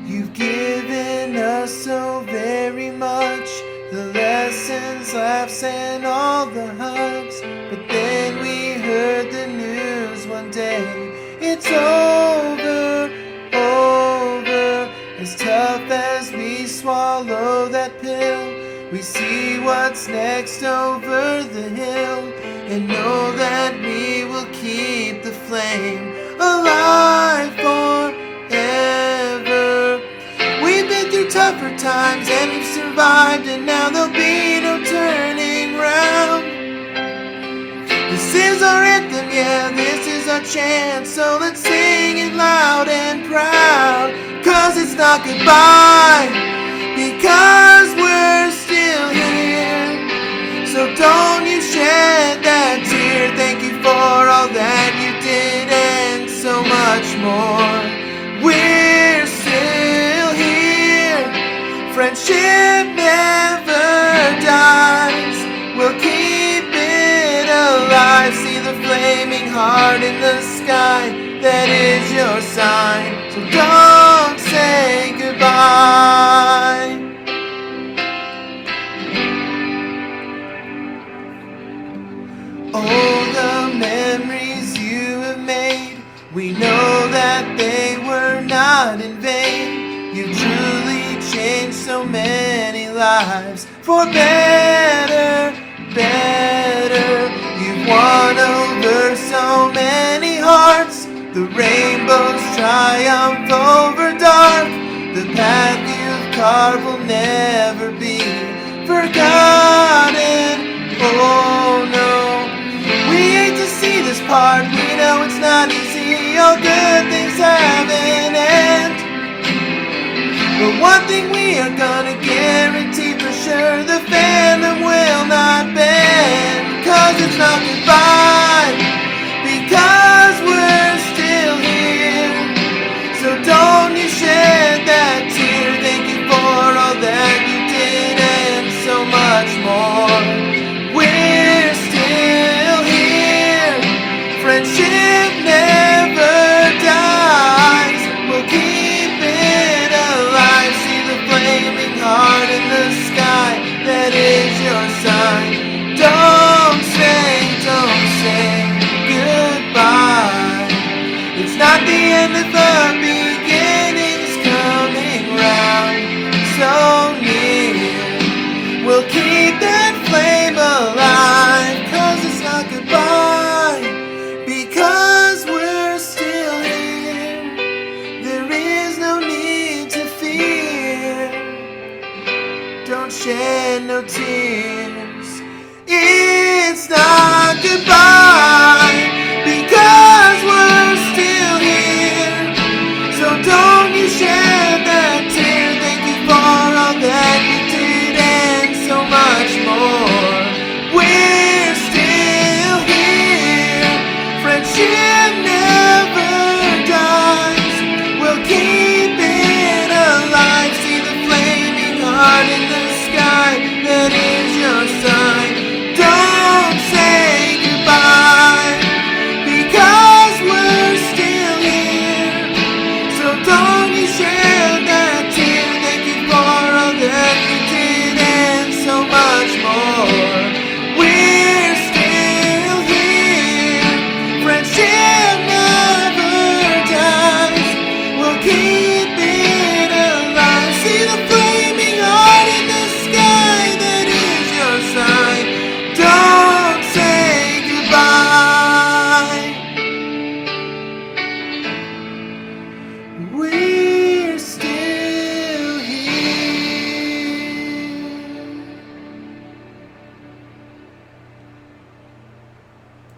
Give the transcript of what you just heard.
You've given us so very much, the lessons, laughs, and all the hugs. But then we heard the news one day, it's over, over. As tough as we swallow that pill, we see what's next over the hill, and know that we will keep the flame alive forever. We've been through tougher times and we've survived, and now there'll be no turning round. This is our anthem, yeah, this is our chance, so let's sing it loud and proud. 'Cause it's not goodbye, because we're still here. So don't you shed that tear. Thank you for all that you did and so much more. We're still here. Friendship never dies. We'll keep it alive. See the flaming heart in the sky. That is your sign. So don't say goodbye. Oh, the memories you have made, we know that they were not in vain. You truly changed so many lives for better, better. You've won over so many hearts. The rainbows triumph over dark. The path you've carved will never be forgotten. Oh no, we hate to see this part. We know it's not easy. All good things have an end. But one thing we are gonna guarantee for sure, the fandom will not bend. 'Cause it's not goodbye, because we're still here. So don't you shed that tear. Thank you for all that you did and so much more. We're still here. Friendship never dies. We'll keep it alive. See the flaming heart in the sky. That is your sign. Don't say goodbye. It's not the end of the beginning's coming round so near. We'll keep that flame alive. 'Cause it's not goodbye, because we're still here. There is no need to fear. Don't shed no tears. It's not goodbye, because we're still here. So don't you shed that tear. Thank you for all that you did and so much more. We're still here. Friendship never dies. We'll keep it alive. See the flaming heart in the sky. That is your sign. Don't say goodbye, because we're still here. So don't you shed that tear. Thank you for all that you did and so much more. We're still here. Friendship never dies. We'll keep it alive. See the flaming heart in the sky. That is your sign. Don't say goodbye.